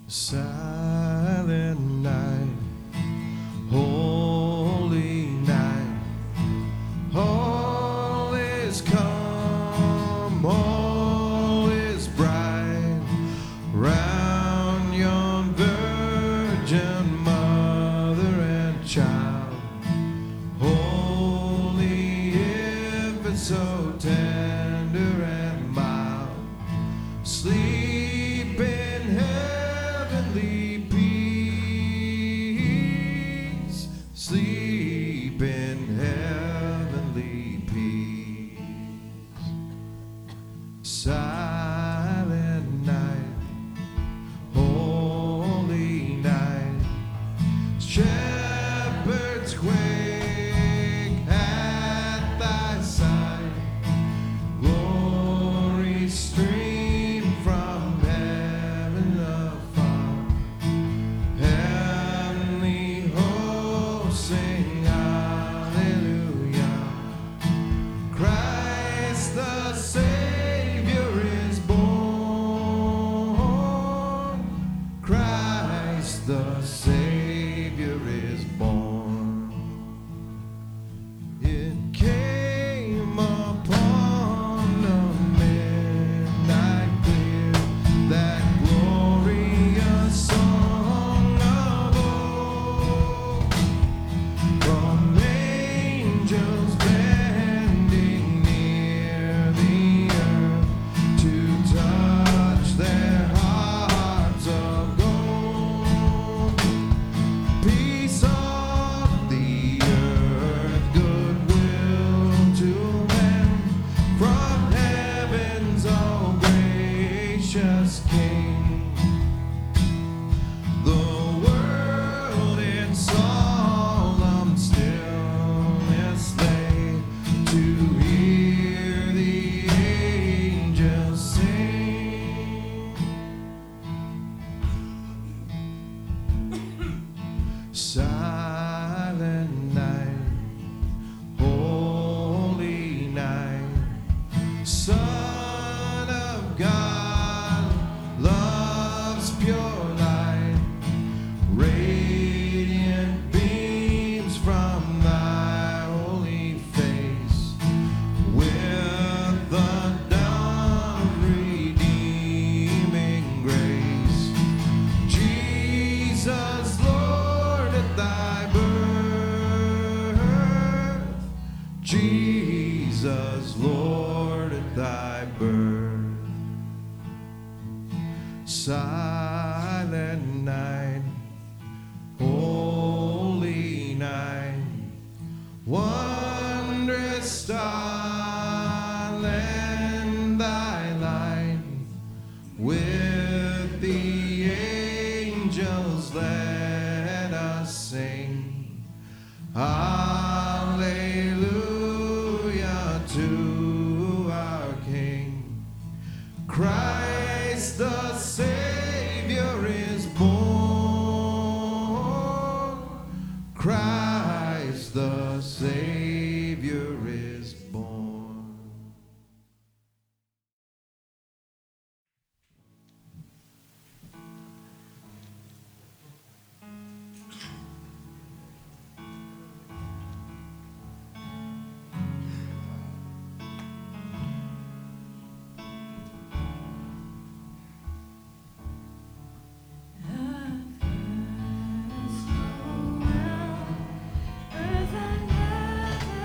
Silent night, holy night, all is calm, all is bright, round yon virgin mother and child, holy infant so tender and mild, sleep in heavenly peace, sleep in heavenly peace. Silent night, holy night, shepherds quake at thy side, glory stream from heaven afar, heavenly hosts sing hallelujah, Christ the Savior is born, Christ the Savior is born. It came upon a midnight clear, that glorious song of old, from angels bending near the earth to touch their hearts of gold. Peace of the earth, goodwill to men, from heaven's all gracious King. The world in solemn stillness lay to hear the angels sing. Silent night, holy night, Son of God, love's pure light, radiant beams from thy holy face, with the dawn's redeeming grace. Jesus, Lord, at thy birth, Jesus, Lord, at thy birth. Silent night, holy night, wondrous star, lend thy light, with the angels let us sing hallelujah to our King. Christ the Savior is born, Christ the Savior is born. Earth and heaven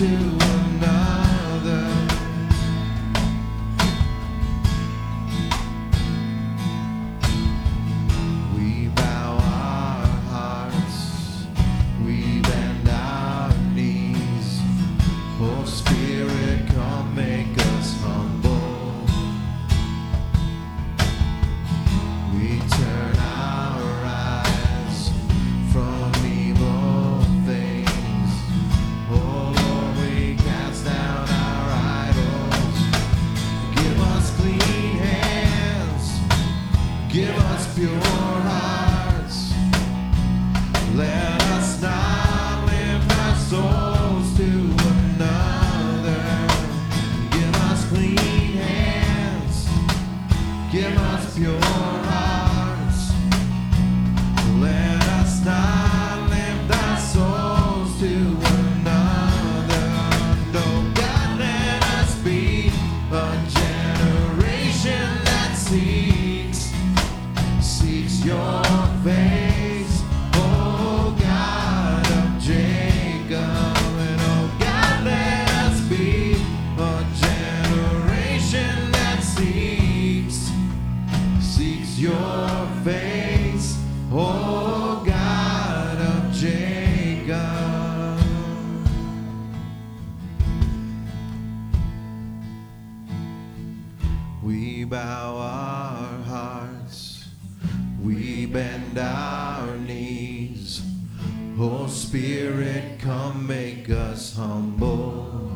to another. We bow our hearts, we bend our knees. Oh Spirit, come make us humble. We turn our eyes from evil things. Oh Lord, we cast down our idols. Give us clean hands, give us pure hearts. Let us not lift our souls to another. Give us clean hands, give us pure hearts. Let us not lift our souls to another. No, God, let us be a generation that seeks your face, oh God of Jacob. And oh God, let us be a generation that seeks your face, oh God of Jacob. We bow our hearts, we bend our knees. Oh Spirit, come make us humble.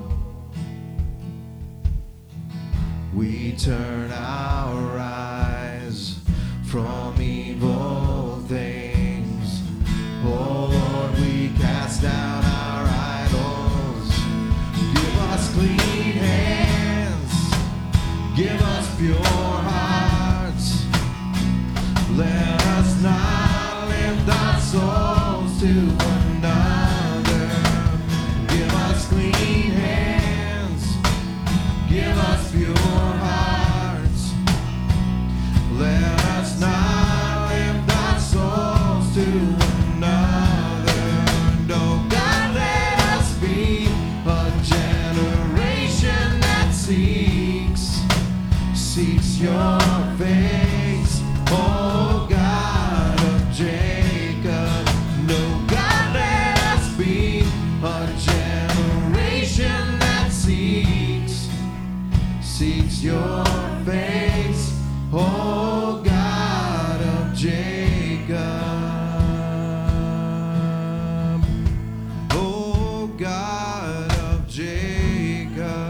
We turn our eyes from evil things. Oh Lord, we cast down our idols. Give us clean hands, give us pure hearts. Let us not lift our souls to another. Give us clean hands, give us pure hearts. Let us not lift our souls to another. No, God, let us be a generation that seeks your face, oh God of Jacob. No, God, let us be a generation that seeks your face, oh God of Jacob. Oh God of Jacob.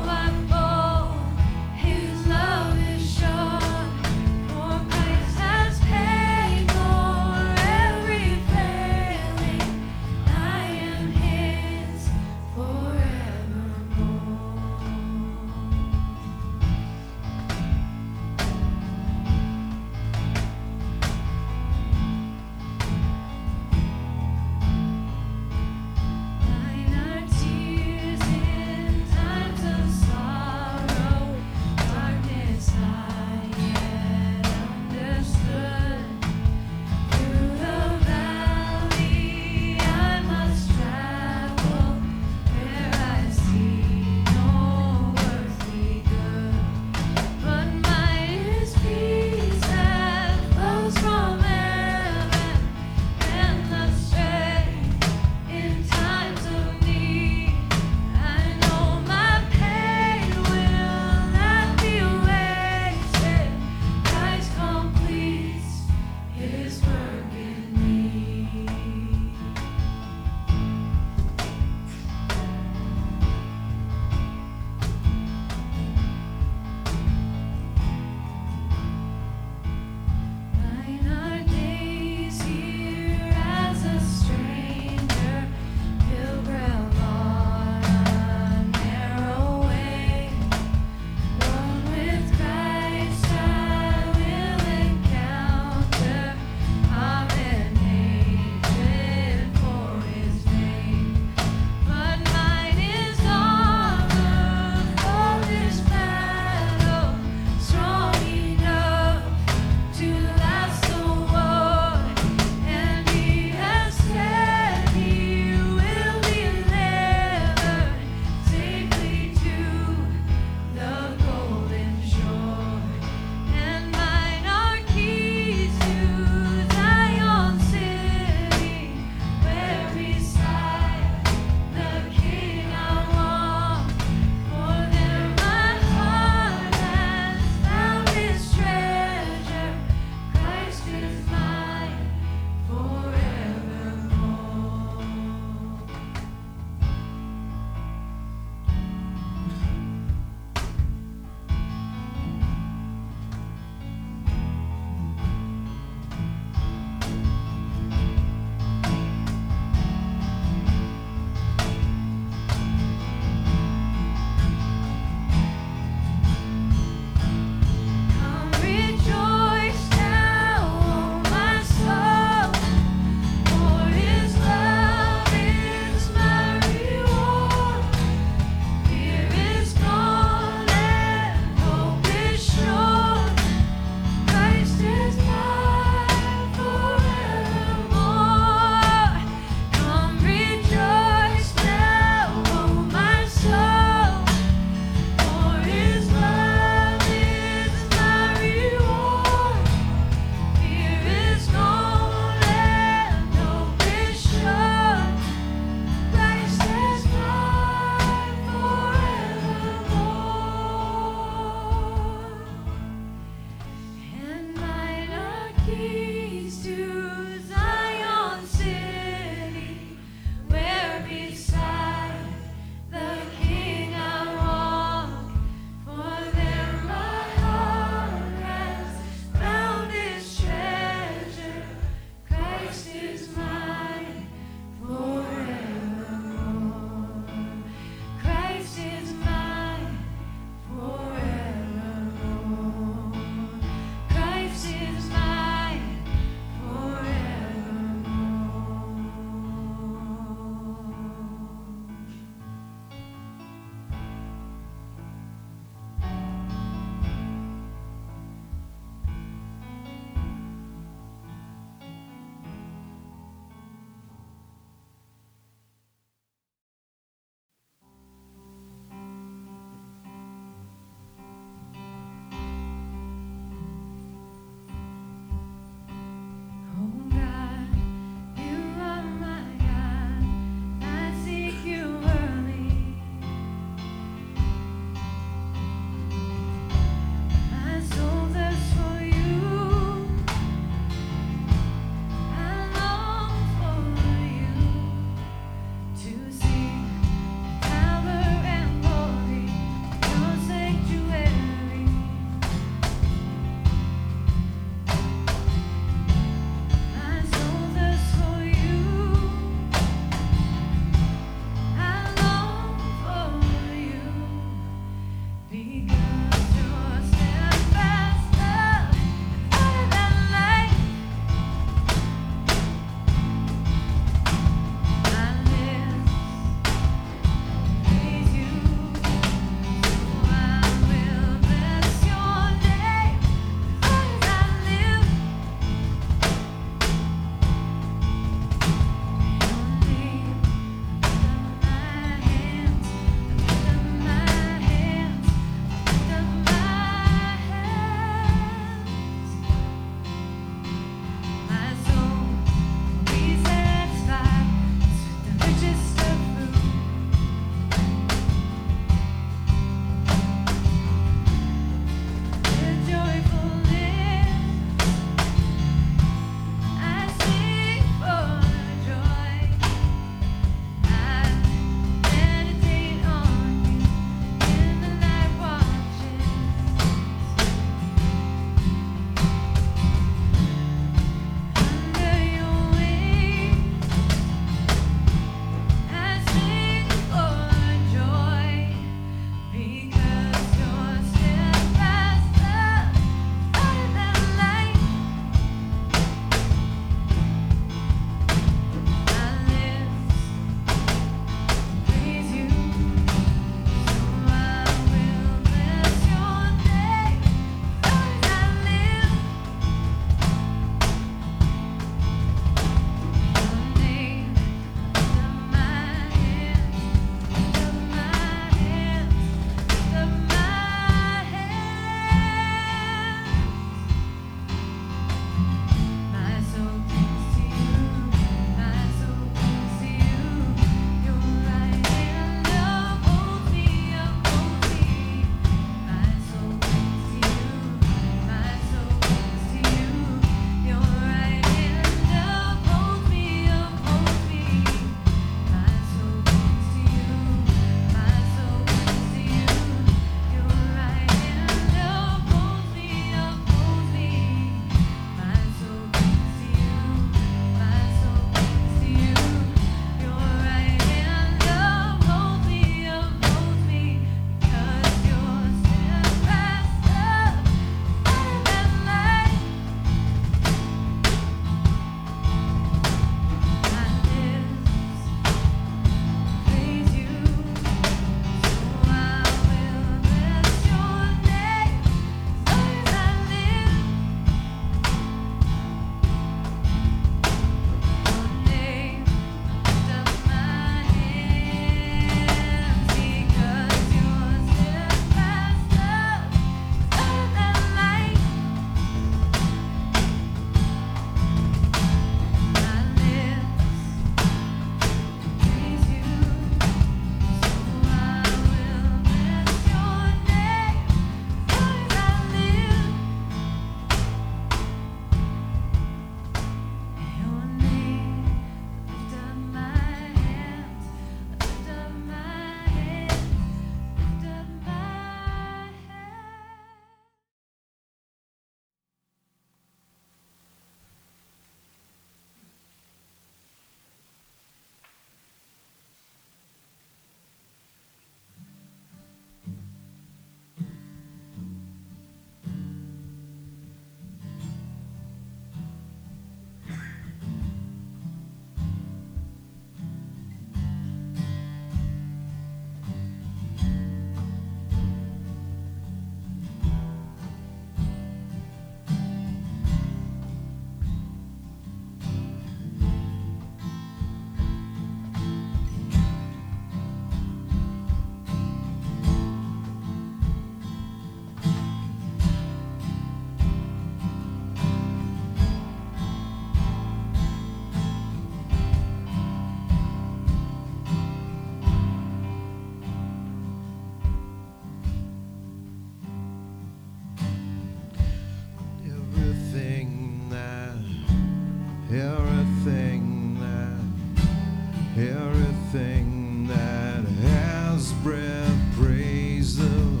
everything that has breath, praise the Lord.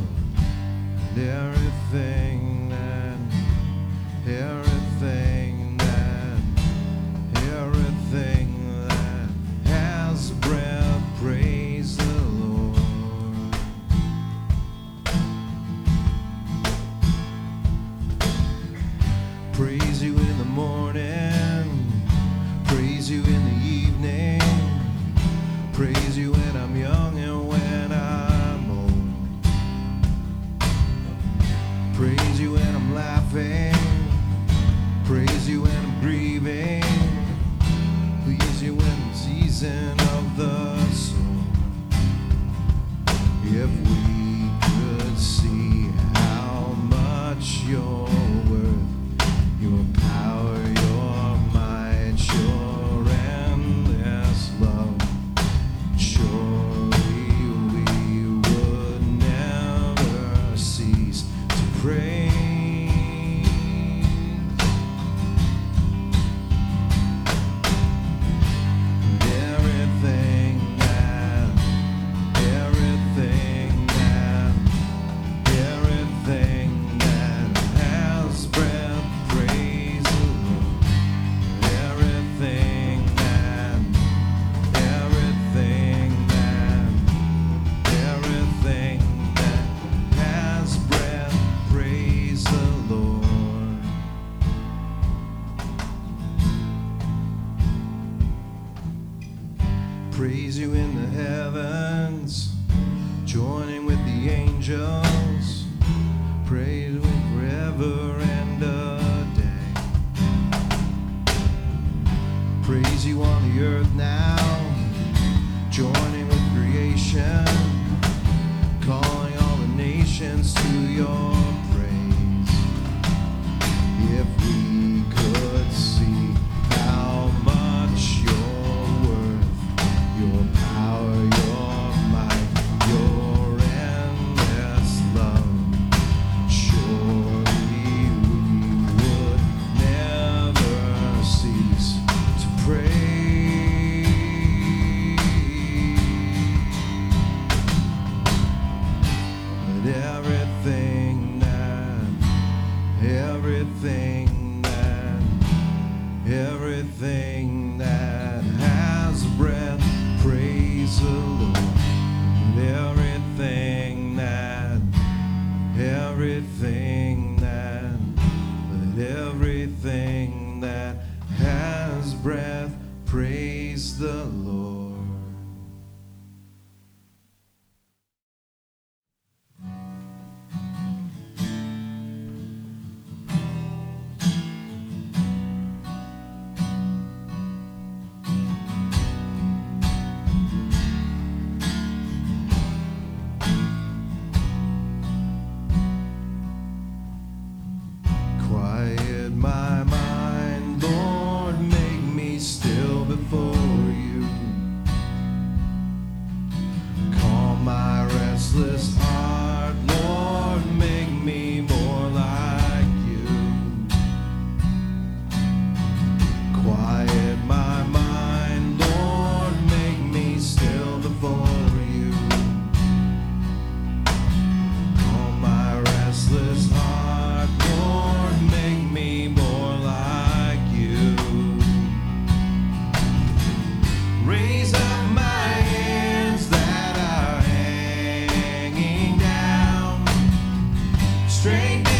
Everything that has breath, praise the Lord. Praise you in the morning, praise you in the evening, praise you when I'm young and when I'm old. Praise you when I'm laughing, praise you when I'm grieving, praise you when I'm season of the soul. If we could see how much you're worth, your power, your might, your endless love, surely we would never cease to praise. Praise you in the heavens, joining with the angels, praise you forever and a day. Praise you on the earth now, joining with creation, calling all the nations to your praise. If we could see how much you're worth, your power, your might, your endless love, surely we would never cease to praise. But everything that has breath, praise the Lord. Everything that has breath, praise the Lord. Quiet my mind, Lord, make me still before you. Calm my restless heart, Lord, make me more like you. Quiet my mind, Lord, make me still before you. Calm my restless heart, Lord, make me more like you. Raise up my hands that are hanging down, strengthen